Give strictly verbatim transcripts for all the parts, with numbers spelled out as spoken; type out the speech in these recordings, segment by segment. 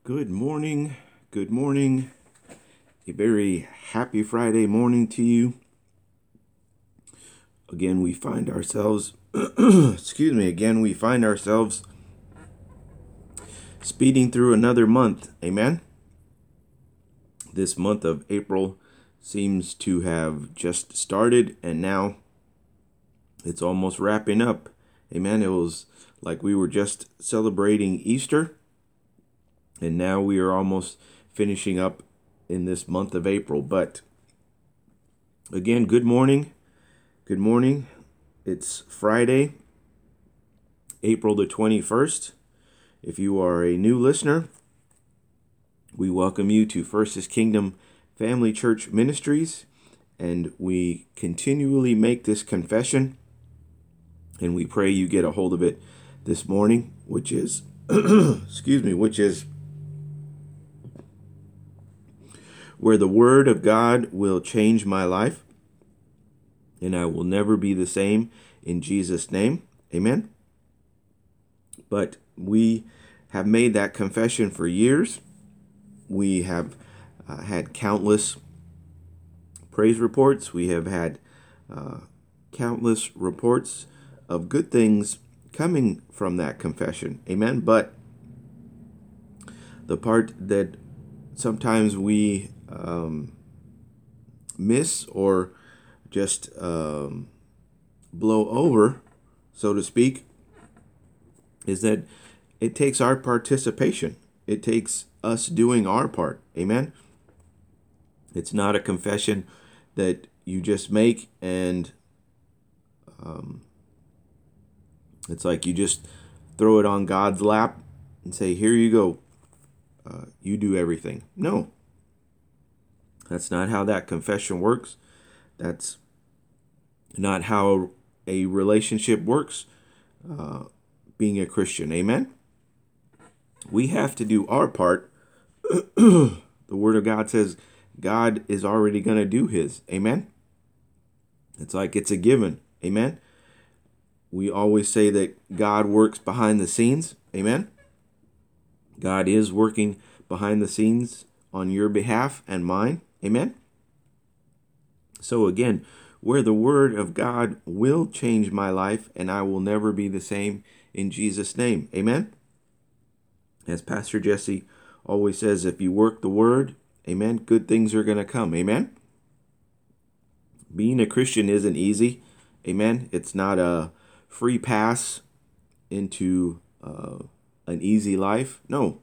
Good morning. Good morning. A very happy Friday morning to you. Again, we find ourselves, excuse me, again, we find ourselves speeding through another month. Amen. This month of April seems to have just started and now it's almost wrapping up. Amen. It was like we were just celebrating Easter. And now we are almost finishing up in this month of April. But again, good morning. Good morning. It's Friday, April the twenty-first. If you are a new listener, we welcome you to First is Kingdom Family Church Ministries. And we continually make this confession. And we pray you get a hold of it this morning, which is, excuse me, which is, where the word of God will change my life, and I will never be the same in Jesus' name. Amen. But we have made that confession for years. We have uh, had countless praise reports. We have had uh, countless reports of good things coming from that confession. Amen. But the part that sometimes we um, miss or just um, blow over, so to speak, is that it takes our participation. It takes us doing our part. Amen. It's not a confession that you just make and um, it's like you just throw it on God's lap and say, here you go. Uh, you do everything. No. That's not how that confession works. That's not how a relationship works, uh, being a Christian. Amen? We have to do our part. The Word of God says God is already going to do His. Amen? It's like it's a given. Amen? We always say that God works behind the scenes. Amen? God is working behind the scenes on your behalf and mine. Amen. So again, where the word of God will change my life and I will never be the same in Jesus' name. Amen. As Pastor Jesse always says, if you work the word, amen, good things are going to come. Amen. Being a Christian isn't easy. Amen. It's not a free pass into uh, an easy life. No.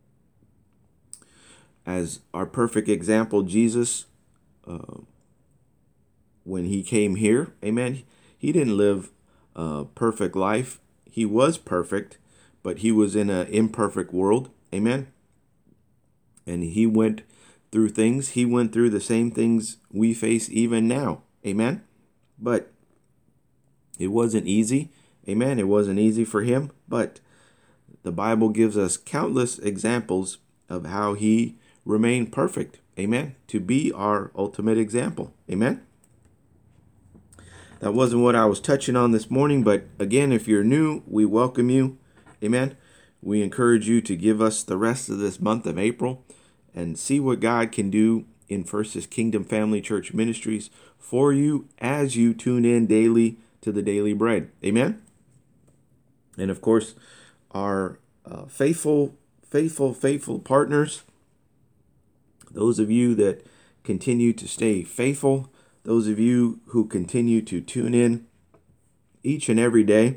As our perfect example, Jesus, uh, when he came here, amen, he didn't live a perfect life. He was perfect, but he was in an imperfect world, amen. And he went through things. He went through the same things we face even now, amen. But it wasn't easy, amen. It wasn't easy for him, but the Bible gives us countless examples of how he remain perfect. Amen. To be our ultimate example. Amen. That wasn't what I was touching on this morning, but again, if you're new, we welcome you. Amen. We encourage you to give us the rest of this month of April and see what God can do in First is Kingdom Family Church Ministries for you as you tune in daily to the Daily Bread. Amen. And of course, our uh, faithful, faithful, faithful partners, those of you that continue to stay faithful, those of you who continue to tune in each and every day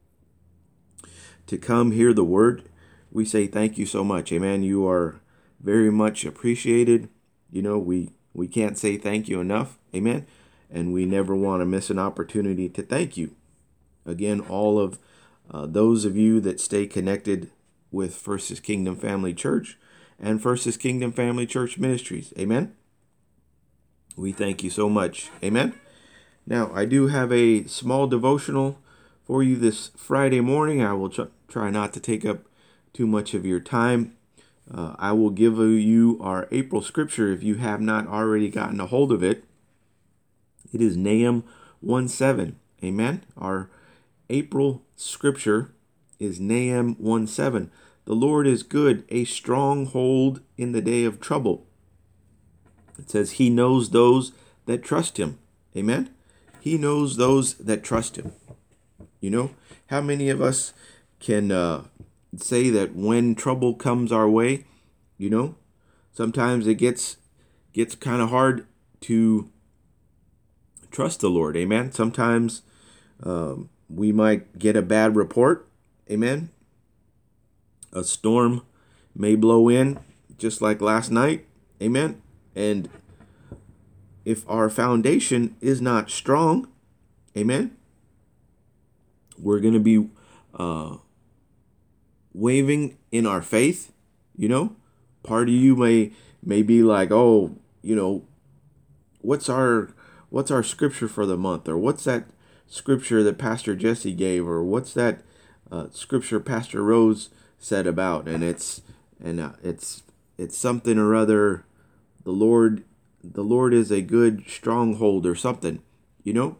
to come hear the word, we say thank you so much. Amen. You are very much appreciated. You know, we, we can't say thank you enough. Amen. And we never want to miss an opportunity to thank you. Again, all of uh, those of you that stay connected with First is Kingdom Family Church and First is Kingdom Family Church Ministries. Amen. We thank you so much. Amen. Now, I do have a small devotional for you this Friday morning. I will tr- try not to take up too much of your time. Uh, I will give you our April scripture if you have not already gotten a hold of it. It is Nahum one seven. Amen. Our April scripture is Nahum one seven. The Lord is good, a stronghold in the day of trouble. It says he knows those that trust him. Amen? He knows those that trust him. You know, how many of us can uh, say that when trouble comes our way, you know, sometimes it gets gets kind of hard to trust the Lord. Amen? Sometimes um, we might get a bad report. Amen? A storm may blow in just like last night. Amen? And if our foundation is not strong, amen, we're going to be uh, waving in our faith. You know, part of you may may be like, oh, you know, what's our what's our scripture for the month, or what's that scripture that Pastor Jesse gave, or what's that uh, scripture Pastor Rose said about, and it's and uh, it's it's something or other. The Lord, the Lord is a good stronghold or something. You know,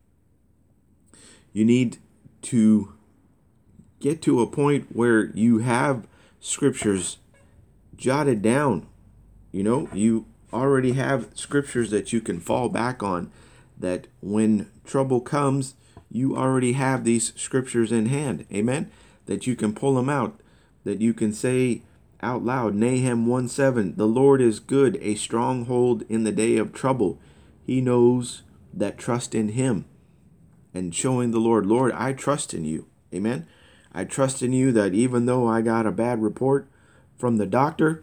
you need to get to a point where you have scriptures jotted down. You know, you already have scriptures that you can fall back on, that when trouble comes, you already have these scriptures in hand. Amen. That you can pull them out, that you can say out loud. Nahum one seven, the Lord is good, a stronghold in the day of trouble. He knows that trust in him. And showing the Lord, Lord, I trust in you. Amen. I trust in you that even though I got a bad report from the doctor,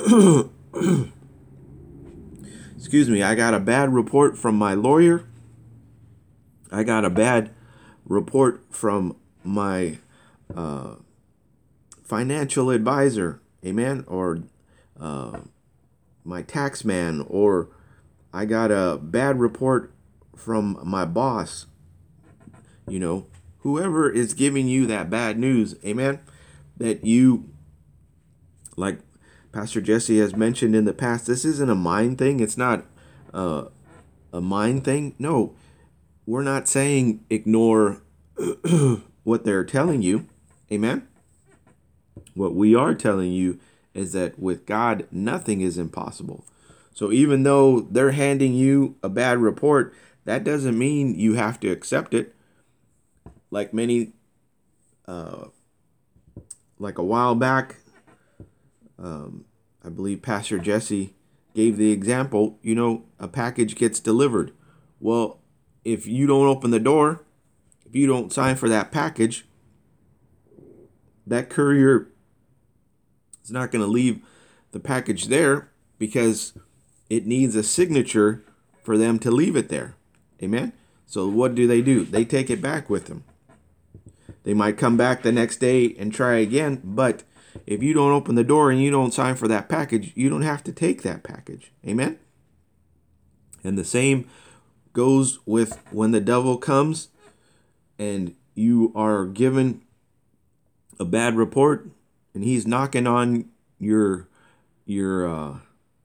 excuse me, I got a bad report from my lawyer, I got a bad report from my uh, financial advisor, amen, or uh, my tax man, or I got a bad report from my boss. You know, whoever is giving you that bad news, amen, that you, like Pastor Jesse has mentioned in the past, this isn't a mind thing. It's not uh, a mind thing. No, we're not saying ignore what they're telling you, amen. What we are telling you is that with God, nothing is impossible. So even though they're handing you a bad report, that doesn't mean you have to accept it. Like many, uh, like a while back, um, I believe Pastor Jesse gave the example, you know, a package gets delivered. Well, if you don't open the door, if you don't sign for that package, that courier is not going to leave the package there, because it needs a signature for them to leave it there. Amen? So what do they do? They take it back with them. They might come back the next day and try again, but if you don't open the door and you don't sign for that package, you don't have to take that package. Amen? And the same goes with when the devil comes and you are given a bad report and he's knocking on your, your, uh,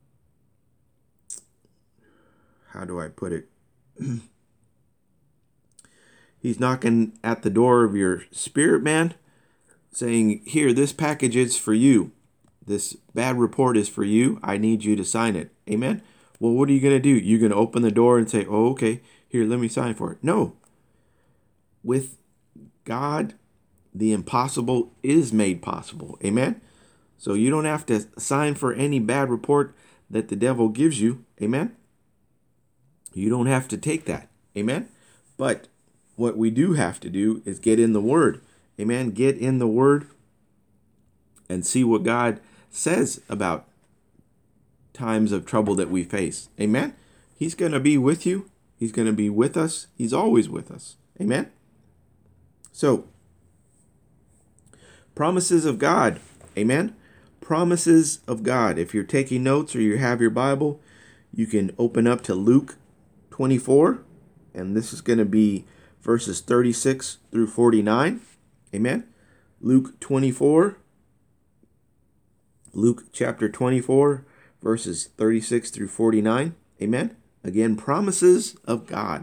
how do I put it? He's knocking at the door of your spirit, man, saying, here, this package is for you. This bad report is for you. I need you to sign it. Amen? Well, what are you going to do? You're going to open the door and say, oh, okay, here, let me sign for it. No. With God, the impossible is made possible. Amen? So you don't have to sign for any bad report that the devil gives you. Amen? You don't have to take that. Amen? But what we do have to do is get in the Word. Amen? Get in the Word and see what God says about times of trouble that we face. Amen? He's going to be with you. He's going to be with us. He's always with us. Amen? So, promises of God. Amen? Promises of God. If you're taking notes or you have your Bible, you can open up to Luke twenty-four, and this is going to be verses thirty-six through forty-nine. Amen? Luke twenty-four. Luke chapter twenty-four, verses thirty-six through forty-nine. Amen? Again, promises of God.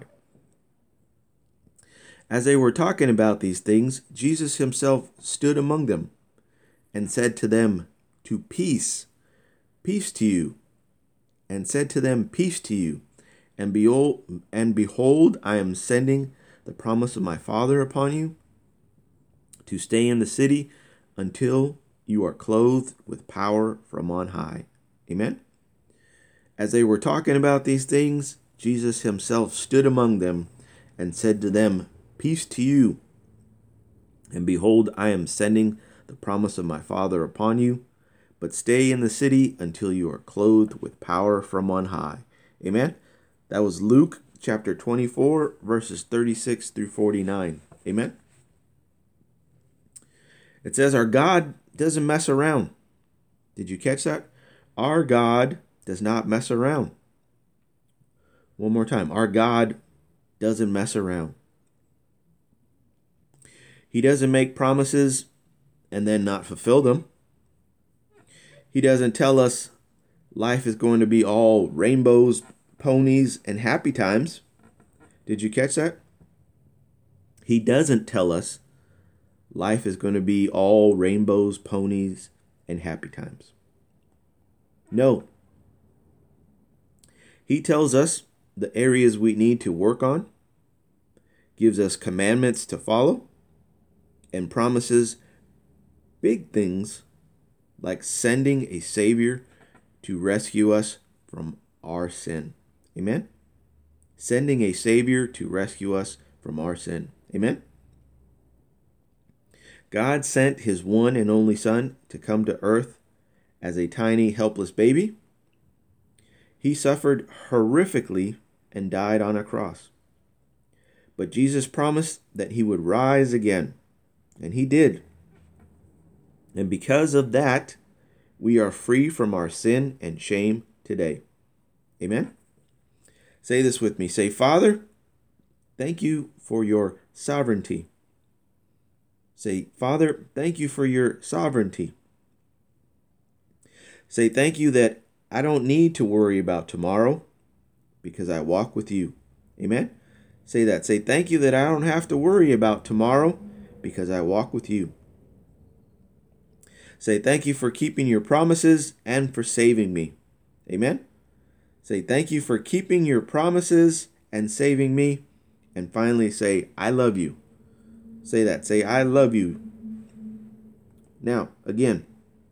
As they were talking about these things, Jesus himself stood among them and said to them, to peace, peace to you, and said to them, peace to you. And behold, and behold, I am sending the promise of my Father upon you, to stay in the city until you are clothed with power from on high. Amen. As they were talking about these things, Jesus himself stood among them and said to them, peace to you. And behold, I am sending the promise of my Father upon you, but stay in the city until you are clothed with power from on high. Amen. That was Luke chapter twenty-four, verses thirty-six through forty-nine. Amen. It says our God doesn't mess around. Did you catch that? Our God does not mess around. One more time. Our God doesn't mess around. He doesn't make promises and then not fulfill them. He doesn't tell us life is going to be all rainbows, ponies, and happy times. Did you catch that? He doesn't tell us life is going to be all rainbows, ponies, and happy times. No. He tells us the areas we need to work on, gives us commandments to follow, and promises big things like sending a Savior to rescue us from our sin. Amen? Sending a Savior to rescue us from our sin. Amen? God sent his one and only Son to come to earth as a tiny, helpless baby. He suffered horrifically and died on a cross. But Jesus promised that he would rise again, and he did. And because of that, we are free from our sin and shame today. Amen? Say this with me. Say, Father, thank you for your sovereignty. Say, Father, thank you for your sovereignty. Say, thank you that I don't need to worry about tomorrow because I walk with you. Amen? Say that. Say, thank you that I don't have to worry about tomorrow because I walk with you. Say, thank you for keeping your promises and for saving me. Amen? Say, thank you for keeping your promises and saving me. And finally, say, I love you. Say that. Say, I love you. Now, again,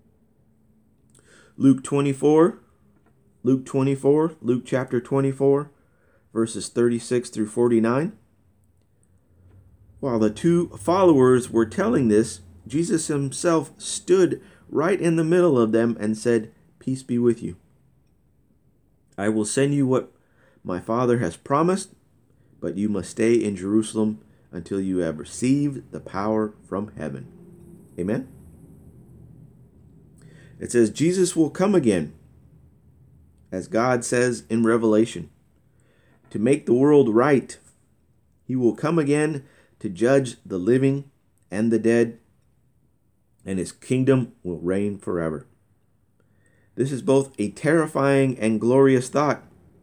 Luke twenty-four, Luke twenty-four, Luke chapter twenty-four, verses thirty-six through forty-nine. While the two followers were telling this, Jesus himself stood right in the middle of them and said, peace be with you. I will send you what my Father has promised, but you must stay in Jerusalem until you have received the power from heaven. Amen? It says Jesus will come again, as God says in Revelation, to make the world right. He will come again to judge the living and the dead, and his kingdom will reign forever. This is both a terrifying and glorious thought.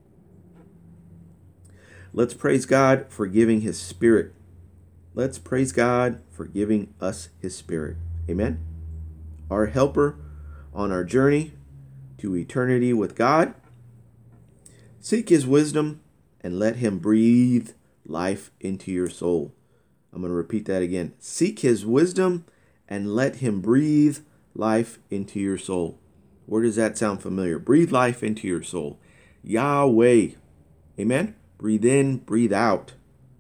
Let's praise God for giving his Spirit. Let's praise God for giving us his Spirit. Amen? Our helper on our journey to eternity with God. Seek his wisdom and let him breathe life into your soul. I'm going to repeat that again. Seek his wisdom and let him breathe life into your soul. Where does that sound familiar? Breathe life into your soul. Yahweh. Amen? Breathe in, breathe out.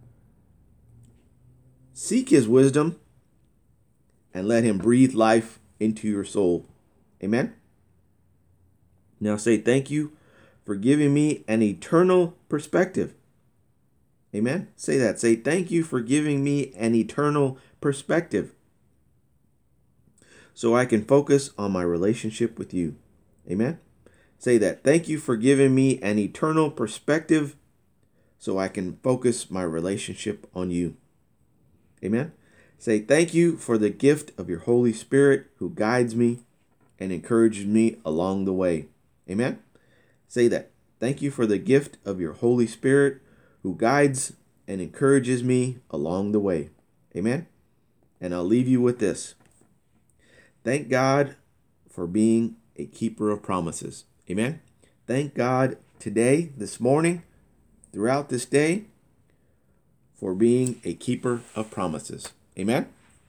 Seek his wisdom and let him breathe life into your soul. Amen? Now say, thank you for giving me an eternal perspective. Amen? Say that. Say, thank you for giving me an eternal perspective, so I can focus on my relationship with you. Amen? Say that. Thank you for giving me an eternal perspective so I can focus my relationship on you. Amen? Say thank you for the gift of your Holy Spirit who guides me and encourages me along the way. Amen? Say that. Thank you for the gift of your Holy Spirit who guides and encourages me along the way. Amen? And I'll leave you with this. Thank God for being a keeper of promises. Amen. Thank God today, this morning, throughout this day, for being a keeper of promises. Amen.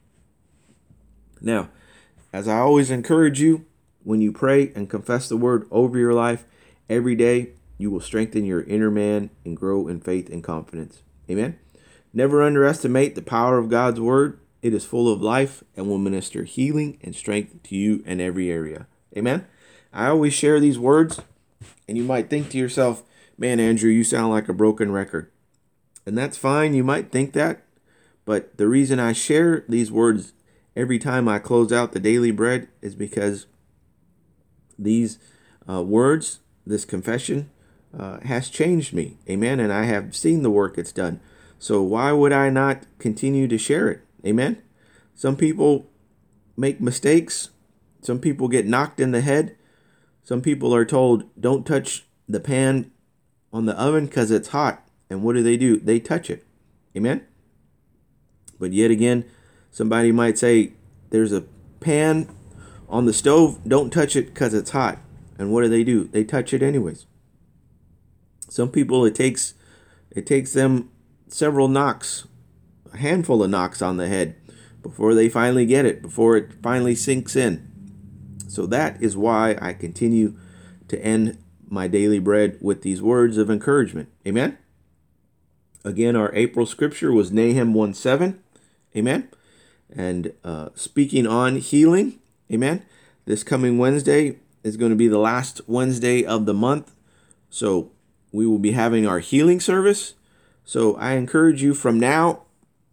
Now, as I always encourage you, when you pray and confess the word over your life every day, you will strengthen your inner man and grow in faith and confidence. Amen. Never underestimate the power of God's word. It is full of life and will minister healing and strength to you in every area. Amen. I always share these words, and you might think to yourself, man, Andrew, you sound like a broken record. And that's fine. You might think that. But the reason I share these words every time I close out the daily bread is because these uh, words, this confession, uh, has changed me. Amen. And I have seen the work it's done. So why would I not continue to share it? Amen. Some people make mistakes. Some people get knocked in the head. Some people are told, don't touch the pan on the oven because it's hot. And what do they do? They touch it. Amen. But yet again, somebody might say, there's a pan on the stove. Don't touch it because it's hot. And what do they do? They touch it anyways. Some people, it takes it takes them several knocks, a handful of knocks on the head before they finally get it, before it finally sinks in. So that is why I continue to end my daily bread with these words of encouragement. Amen. Again, our April scripture was Nahum one seven. Amen. And uh, speaking on healing. Amen. This coming Wednesday is going to be the last Wednesday of the month. So we will be having our healing service. So I encourage you from now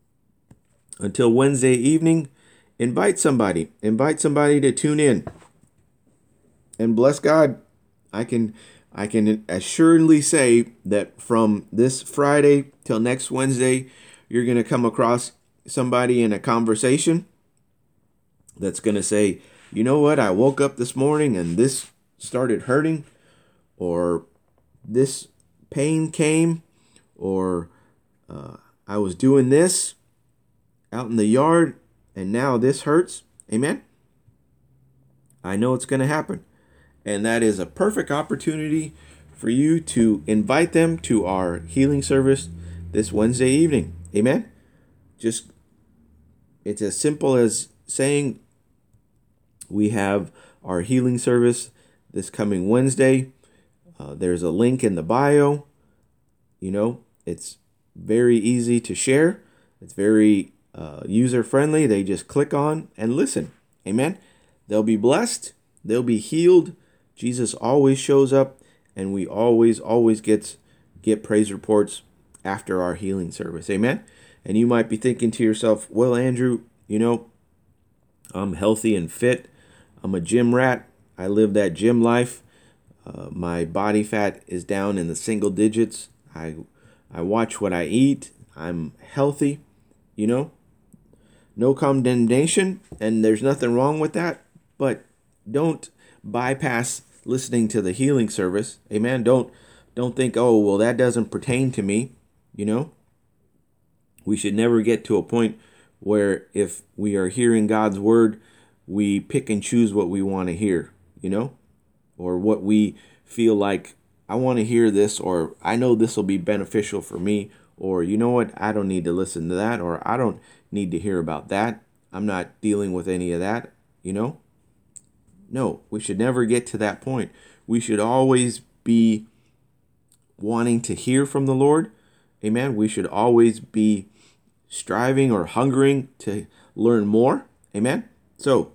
until Wednesday evening, invite somebody, invite somebody to tune in. And bless God, I can I can assuredly say that from this Friday till next Wednesday, you're going to come across somebody in a conversation that's going to say, you know what, I woke up this morning and this started hurting, or this pain came, or uh, I was doing this out in the yard and now this hurts. Amen. I know it's going to happen. And that is a perfect opportunity for you to invite them to our healing service this Wednesday evening. Amen. Just, it's as simple as saying we have our healing service this coming Wednesday. Uh, there's a link in the bio. You know, it's very easy to share. It's very uh, user-friendly. They just click on and listen. Amen. They'll be blessed. They'll be healed. Jesus always shows up, and we always, always get, get praise reports after our healing service. Amen. And you might be thinking to yourself, well, Andrew, you know, I'm healthy and fit. I'm a gym rat. I live that gym life. Uh, my body fat is down in the single digits. I I watch what I eat. I'm healthy, you know. No condemnation, and there's nothing wrong with that. But don't bypass listening to the healing service. Amen. Don't don't think, oh, well, that doesn't pertain to me, you know. We should never get to a point where if we are hearing God's word, we pick and choose what we want to hear, you know, or what we feel like, I want to hear this, or I know this will be beneficial for me, or you know what, I don't need to listen to that, or I don't need to hear about that. I'm not dealing with any of that, you know. No, we should never get to that point. We should always be wanting to hear from the Lord. Amen. We should always be striving or hungering to learn more. Amen. So,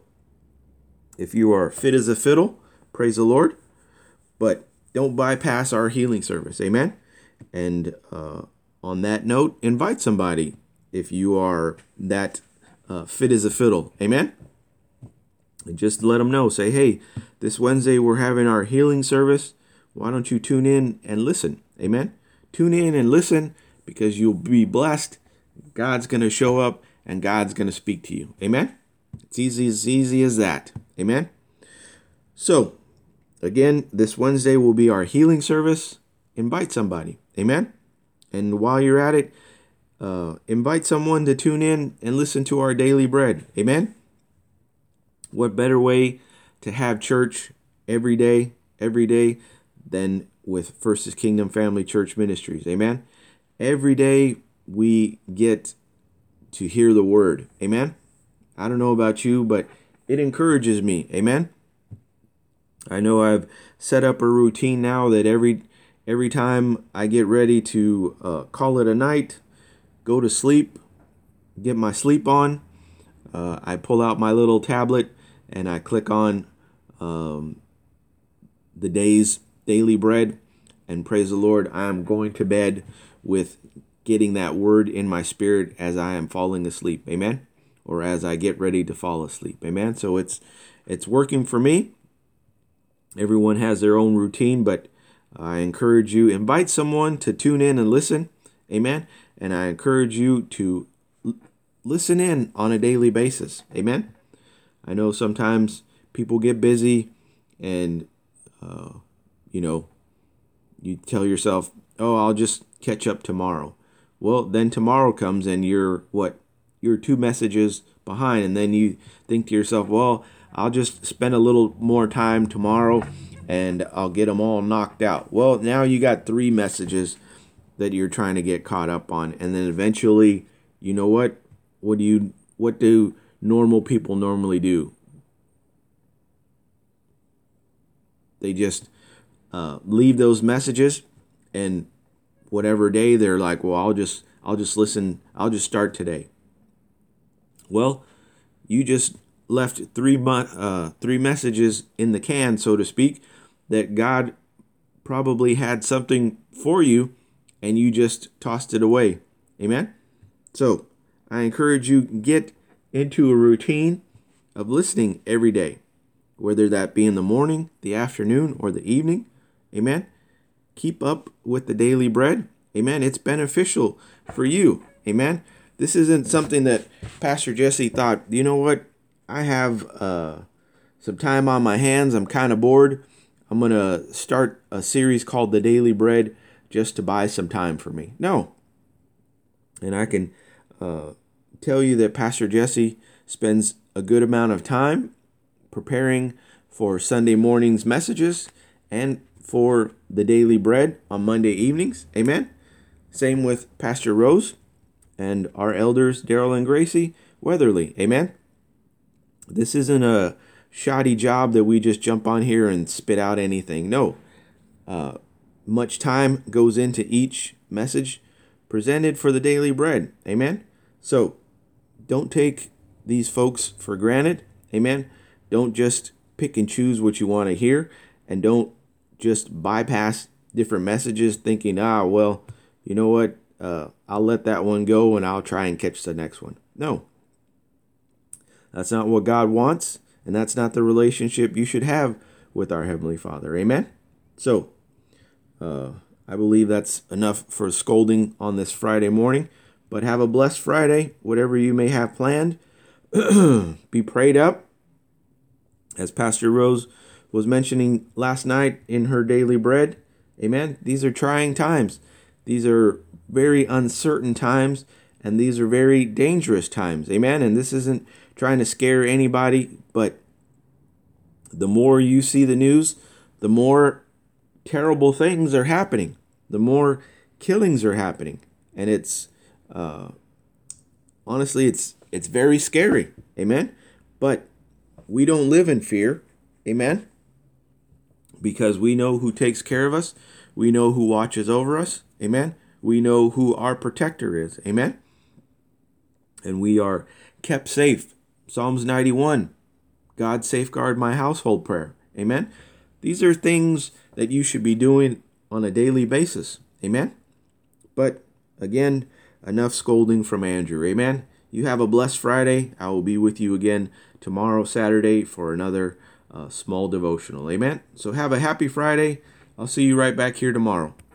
if you are fit as a fiddle, praise the Lord. But don't bypass our healing service. Amen. And uh, on that note, invite somebody if you are that uh, fit as a fiddle. Amen. And just let them know. Say, hey, this Wednesday we're having our healing service. Why don't you tune in and listen? Amen. Tune in and listen, because you'll be blessed. God's going to show up and God's going to speak to you. Amen. It's easy as easy as that. Amen. So, again, this Wednesday will be our healing service. Invite somebody. Amen. And while you're at it, uh, invite someone to tune in and listen to our daily bread. Amen. What better way to have church every day, every day, than with First Kingdom Family Church Ministries? Amen. Every day we get to hear the word. Amen. I don't know about you, but it encourages me. Amen. I know I've set up a routine now that every every time I get ready to uh, call it a night, go to sleep, get my sleep on, uh, I pull out my little tablet and I click on um, the day's daily bread, and praise the Lord, I am going to bed with getting that word in my spirit as I am falling asleep. Amen. Or as I get ready to fall asleep. Amen. So it's it's working for me. Everyone has their own routine, but I encourage you, invite someone to tune in and listen. Amen. And I encourage you to l- listen in on a daily basis. Amen. I know sometimes people get busy and, uh, you know, you tell yourself, oh, I'll just catch up tomorrow. Well, then tomorrow comes and you're what? You're two messages behind. And then you think to yourself, well, I'll just spend a little more time tomorrow and I'll get them all knocked out. Well, now you got three messages that you're trying to get caught up on. And then eventually, you know what? What do you, what do normal people normally do? They just uh, leave those messages, and whatever day they're like, well, I'll just, I'll just listen. I'll just start today. Well, you just left three uh, three messages in the can, so to speak, that God probably had something for you, and you just tossed it away. Amen? So I encourage you, get into a routine of listening every day, whether that be in the morning, the afternoon, or the evening. Amen? Keep up with the daily bread. Amen? It's beneficial for you. Amen? This isn't something that Pastor Jesse thought, you know what? I have uh, some time on my hands. I'm kind of bored. I'm going to start a series called The Daily Bread just to buy some time for me. No. And I can uh, tell you that Pastor Jesse spends a good amount of time preparing for Sunday morning's messages and for the Daily Bread on Monday evenings. Amen. Same with Pastor Rose and our elders, Daryl and Gracie Weatherly. Amen. This isn't a shoddy job that we just jump on here and spit out anything. No. Uh, much time goes into each message presented for the daily bread. Amen. So don't take these folks for granted. Amen. Don't just pick and choose what you want to hear, and don't just bypass different messages thinking, ah, well, you know what? Uh, I'll let that one go and I'll try and catch the next one. No. That's not what God wants, and that's not the relationship you should have with our Heavenly Father. Amen? So, uh, I believe that's enough for scolding on this Friday morning, but have a blessed Friday, whatever you may have planned. Be prayed up. As Pastor Rose was mentioning last night in her daily bread, amen? These are trying times. These are very uncertain times, and these are very dangerous times, amen? And this isn't trying to scare anybody, but the more you see the news, the more terrible things are happening. The more killings are happening. And it's, uh, honestly, it's it's very scary, amen? But we don't live in fear, amen? Because we know who takes care of us. We know who watches over us, amen? We know who our protector is, amen? And we are kept safe. Psalms ninety-one, God safeguard my household prayer. Amen. These are things that you should be doing on a daily basis. Amen. But again, enough scolding from Andrew. Amen. You have a blessed Friday. I will be with you again tomorrow, Saturday, for another uh, small devotional. Amen. So have a happy Friday. I'll see you right back here tomorrow.